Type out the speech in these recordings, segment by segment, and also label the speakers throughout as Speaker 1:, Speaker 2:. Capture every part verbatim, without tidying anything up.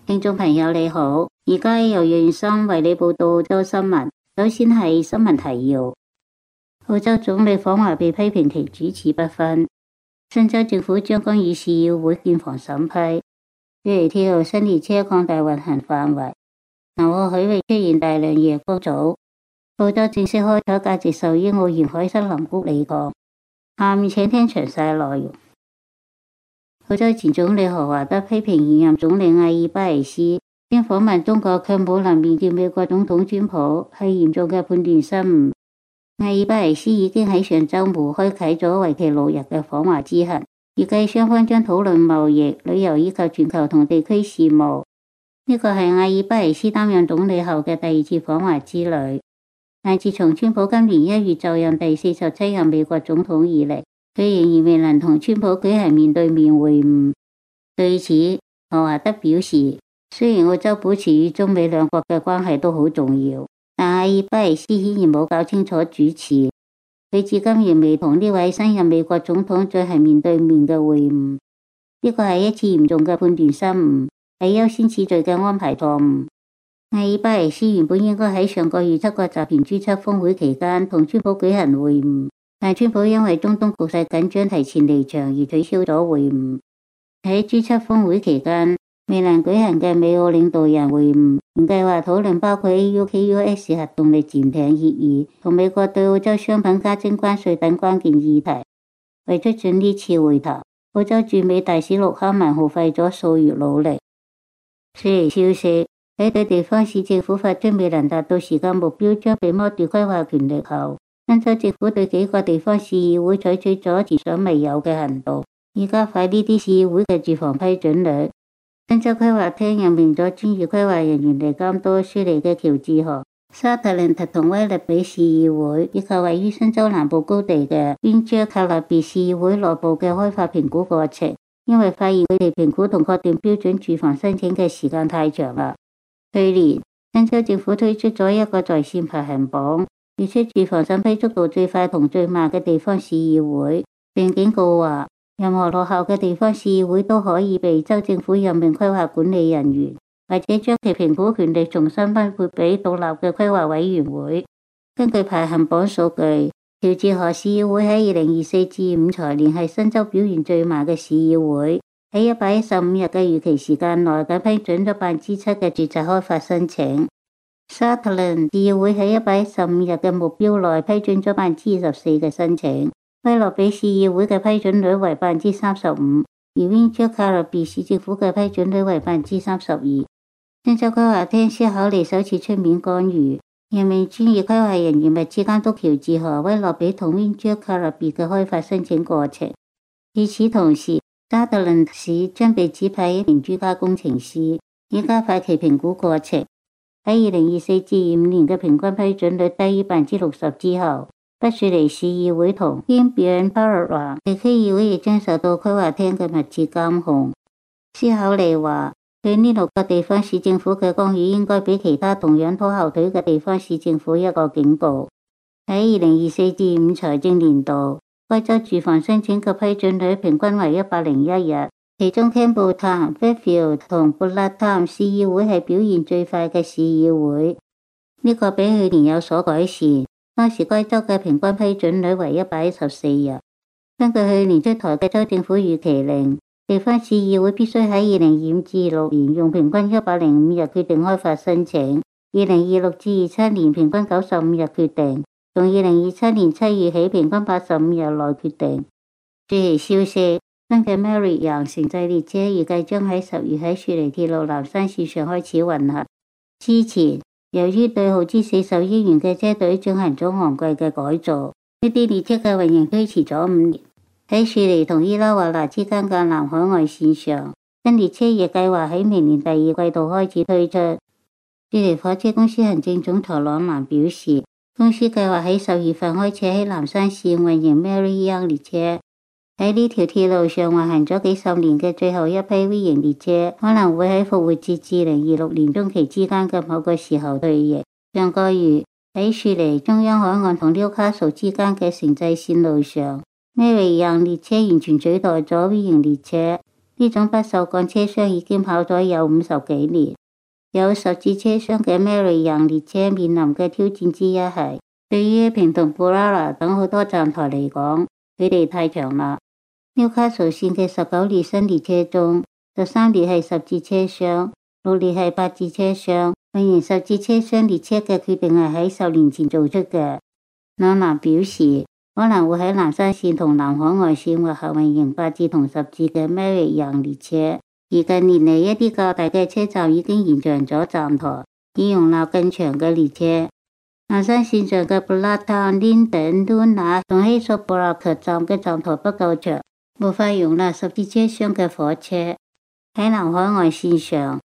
Speaker 1: 聽眾朋友你好，而家由楊生為你報道周新聞。首先係新聞提要：澳洲總理訪華被批評其主持不分，新州政府將干預市議會建房審批，雪梨鐵路新列車擴大運行範圍，南澳海域出現大量夜光藻。澳洲正式開採價值數億澳元海森林谷鋰礦。下面請聽詳細內容。澳洲前總理何華德批評現任總理阿爾巴尼斯經訪問中國卻冇能面見美國總統川普，係嚴重嘅判斷失誤。阿爾巴尼斯已經喺上週末開啟咗為期六日嘅訪華之行，預計雙方將討論貿易、旅遊以及全球同地區事務。呢個係阿爾巴尼斯擔任總理後嘅第二次訪華之旅。但自從川普今年一月就任第四十七任美國總統以嚟，佢仍然未能同川普舉行面對面會晤。對此，何華德表示，雖然澳洲保持與中美兩國嘅關係都好重要，但阿爾巴尼斯顯然冇搞清楚主次，佢至今仍未同呢位新任美國總統進行面對面嘅會晤。呢個係一次嚴重嘅判斷失誤，係優先次序嘅安排錯誤。阿爾巴尼斯原本應該喺上個月七國集團 G 七峰會期間同川普舉行會晤，但川普因為中東局勢緊張提前離場而取消咗會晤。喺 G 七峰會期間未能舉行嘅美澳領導人會晤，原計劃討論包括 A U K U S 核動力潛艇協議同美國對澳洲商品加徵關稅等關鍵議題。為促進呢次會談，澳洲駐美大使陸克文耗費咗數月努力。雪梨消息，喺對地方市政府發出未能達到時間目標將被剝奪規劃權力後，新州政府對幾個地方市議會採取咗前所未有嘅行動，以加快呢啲市議會嘅住房批准率。新州規劃廳任命咗專業規劃人員嚟監督雪梨嘅喬治河、沙特蘭特同威勒比市議會，以及位於新州南部高地嘅邊爵卡勒別市議會內部嘅開發評估過程，因為發現佢哋評估同確定標準住房申請嘅時間太長啦。去年，新州政府推出咗一個在線排行榜，列出住房審批速度最快同最慢嘅地方市議會，並警告話，任何落後嘅地方市議會都可以被州政府任命規劃管理人員，或者將其評估權力重新分配俾獨立嘅規劃委員會。根據排行榜數據，喬治河市議會喺二零二四至五財年係新州表現最慢嘅市議會，喺一百一十五日嘅預期時間內，僅批准咗百分之七嘅住宅開發申請。沙特蘭市議會喺一百一十五日嘅目標內批准咗百分之二十四嘅申請。威洛比市議會嘅批准率為百分之三十五，而溫爵卡勒別市政府嘅批准率為百分之三十二。新州規劃廳先考慮首次出面干預，任命專業規劃人員密切監督喬治河、威洛比同溫爵卡勒別嘅開發申請過程。與此同時，沙特蘭市將被指派一名專家工程師，以加快其評估過程。喺二零二四至二五年嘅平均批准率低於百分之六十之後，北雪梨市議會同兼表巴勒華地區議會亦將受到規劃廳嘅密切監控。斯考利話，對呢六個地方市政府嘅干預應該俾其他同樣拖後腿嘅地方市政府一個警告。喺二零二四至五財政年度，該州住房申請嘅批准率平均為一百零一日，其中 Campbelltown、Fairfield 同 Bullocktown 市議會係表現最快嘅市議會，呢、這個比去年有所改善。當時該州嘅平均批准率為一百一十四日。根據去年出台嘅州政府預期令，地方市議會必須喺二零二五至二六年用平均一百零五日決定開發申請，二零二六至二七年平均九十五日決定，從二零二七年七月起平均八十五日內決定。最期消息，新嘅 Mary 楊城際列車預計將喺十月喺雪梨鐵路南山線上開始運行。之前，由於對耗資四十億元嘅車隊進行咗昂貴嘅改造，呢啲列車嘅運營推遲咗五年。喺雪梨同伊拉瓦納之間嘅南海外線上，新列車亦計劃喺明年第二季度開始推出。雪梨火車公司行政總裁朗蘭表示，公司計劃喺十月份開始喺南山線運營 Mary Young 列車。喺呢條鐵路上運行咗幾十年嘅最後一批 V 型列車，可能會喺復活節至二零二六年中期之間嘅某個時候退役。上個月喺雪梨中央海岸同 Newcastle 之間嘅城際線路上，Mary Young 列車完全取代咗 V 型列車。 呢種不鏽鋼車廂已經跑咗有五十幾年。有十節車廂嘅 Mary 人列車面臨嘅挑戰之一係，對於平同布拉拉等好多站台嚟講，佢哋太長啦。紐卡素線嘅十九列新列車中，十三列係十節車廂，六列係八節車廂。雖然十節車廂列車嘅決定係喺十年前做出嘅。兩南表示可能會喺南山線同南海岸線或合運營八節同十節嘅 Mary 人列車。而近年嚟一啲較大嘅車站已經延長咗站台，以容納更長嘅列車。南山線上嘅 Blacktown、Linden、Luna 同希索布洛克站嘅站台不夠長，無法容納十節車廂嘅火車。喺南海岸線上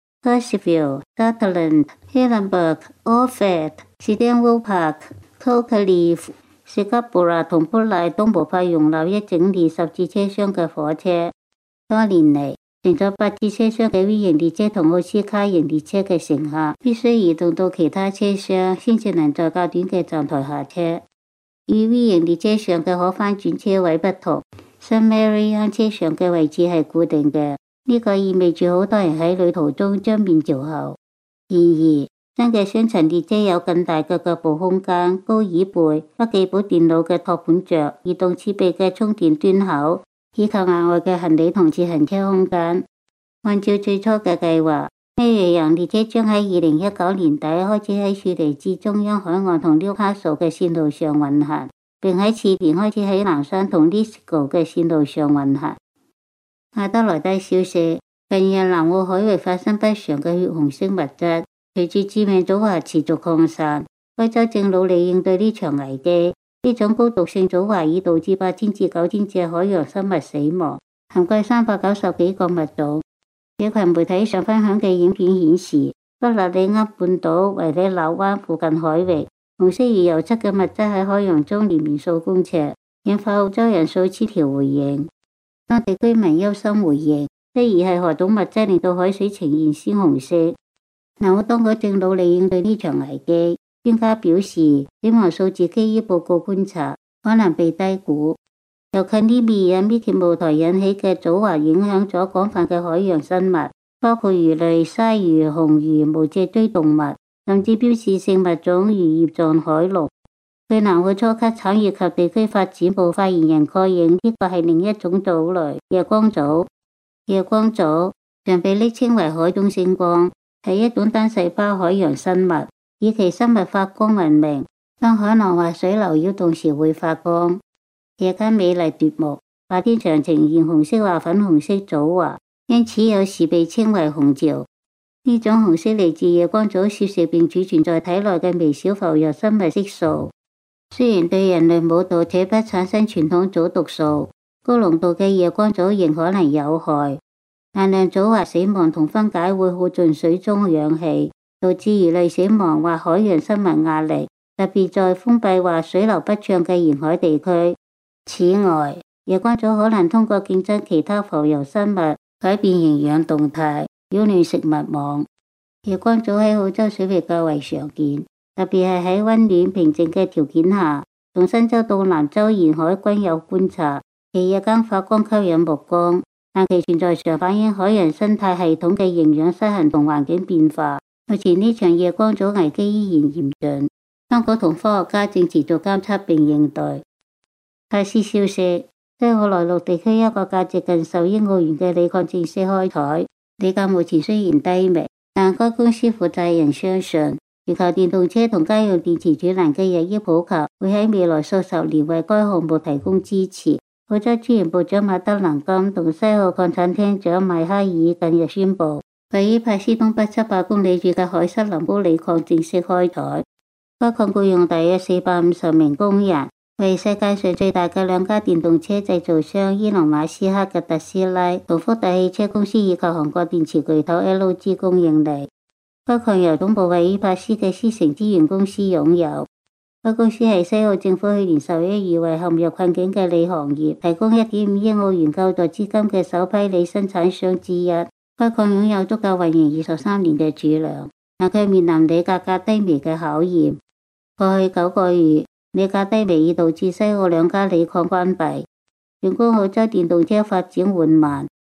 Speaker 1: Hurstville、Sutherland、Hillenburg、Orford、Stanwell Park、Cloverleaf、史卡布拉同布賴都無法容納一整列十節車廂嘅火車。多年嚟，乘坐八節車廂嘅 V 型列車同奧斯卡型列車嘅乘客必須移動到其他車廂，先至能在較短嘅站台下車。與 V 型列車上嘅可翻轉車位不同，新 Mary 人車上嘅位置係固定嘅，呢、這個意味住好多人喺旅途中將面朝後。然而，新嘅雙層列車有更大嘅腳部空間、高椅背、筆記本電腦嘅托盤座、移動設備嘅充電端口，以及額外嘅行李同自行車空間。按照最初嘅計劃，Mary人列車將喺二零一九年底開始喺雪梨至中央海岸同紐卡素嘅線路上運行，並喺次年開始喺南山同 Lithgow 嘅線路上運行。阿德萊德消息，近日南澳海域發生不常嘅血紅色物質，隨住致命組合持續擴散，該州正努力應對呢場危機。呢種高毒性組合已導致八千至九千隻海洋生物死亡，涵蓋三百九十幾個物種。社群媒體上分享嘅影片顯示，不勒里厄半島維里納灣附近海域，紅色如油漆嘅物質喺海洋中連綿數公尺，引發澳洲人數千條回應。當地居民憂心回應，質疑係何種物質令到海水呈現鮮紅色。南澳當局正努力應對呢場危機。專家表示，死亡數字基於報告觀察，可能被低估。由近呢面引滅鐵霧台引起嘅組合影響咗廣泛嘅海洋生物，包括魚類、鯊魚、紅魚、無脊椎動物，甚至標誌性物種如葉狀海龍。據南澳初級產業及地區發展部發言人確認，呢個係另一種藻類——夜光藻。夜光藻常被昵稱為海中星光，係一種單細胞海洋生物。以其生物發光聞名，當海浪或水流擾動時會發光，夜間美麗奪目，白天常呈現紅色或粉紅色藻華，因此有時被稱為紅潮。呢種紅色嚟自夜光藻攝食並儲存在體內嘅微小浮游生物色素，雖然對人類冇毒且不產生傳統藻毒素，高濃度嘅夜光藻仍可能有害。大量藻華死亡同分解會耗盡水中氧氣，導致魚類死亡或海洋生物壓力，特別在封閉或水流不暢嘅沿海地區。此外，夜光藻可能通過競爭其他浮游生物改變營養動態，擾亂食物網。夜光藻喺澳洲水域較為常見，特別係喺溫暖平靜嘅條件下，從新州到南州沿海均有觀察。其夜間發光吸引目光，但其存在常反映海洋生態系統嘅營養失衡同環境變化。目前呢場夜光藻危機依然嚴峻，當局同科學家正持續監測並應對。泰斯消息，西澳內陸地區一個價值近十億澳元嘅鋰礦正式開採，鋰價目前雖然低微，但該公司負責人相信，全球電動車同家用電池儲能嘅日益普及，會喺未來數十年為該項目提供支持。澳洲資源部長馬德能金同西澳礦產廳長邁哈爾近日宣布，位於珀斯東北七百公里處嘅海瑟林高鋰礦正式開採。該礦僱用大約四百五十名工人，為世界上最大嘅兩家電動車製造商伊隆馬斯克嘅特斯拉同福特汽車公司以及韓國電池巨頭 L G 供應鋰。該礦由總部位於珀斯嘅思成資源公司擁有。該公司係西澳政府去年十一月為陷入困境嘅鋰行業提供一點五億澳元救助資金嘅首批鋰生產商之一。該礦擁有足夠運營二十三年嘅儲量，但佢面臨鋰價格低微嘅考驗。過去九個月，鋰價低微已導致西澳兩家鋰礦關閉。儘管澳洲電動車發展緩慢，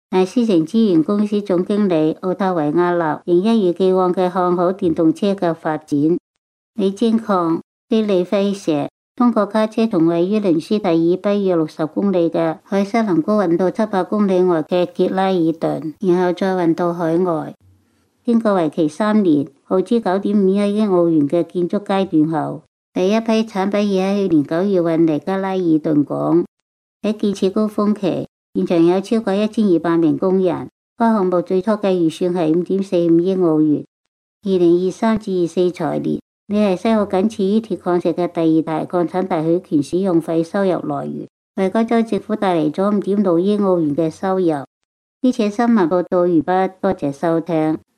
Speaker 1: 但思城資源公司總經理奧塔維亞納仍一如既往嘅看好電動車嘅發展。李占礦、斯利飛蛇通過卡車同位於倫斯特以北約六十公里嘅海瑟林高運到七百公里外嘅傑拉爾頓，然後再運到海外。經過為期三年、耗資九點五一億澳元嘅建築階段後，第一批產品已喺去年九月運嚟加拉爾頓港。喺建設高峰期，現場有超過一千二百名工人。該項目最初嘅預算係五點四五億澳元。二零二三至二四財年，你係西澳僅次於鐵礦石嘅第二大礦產特許權使用費收入來源，為該州政府帶嚟咗五點六億澳元嘅收入。呢次新聞報道完畢，多謝收聽。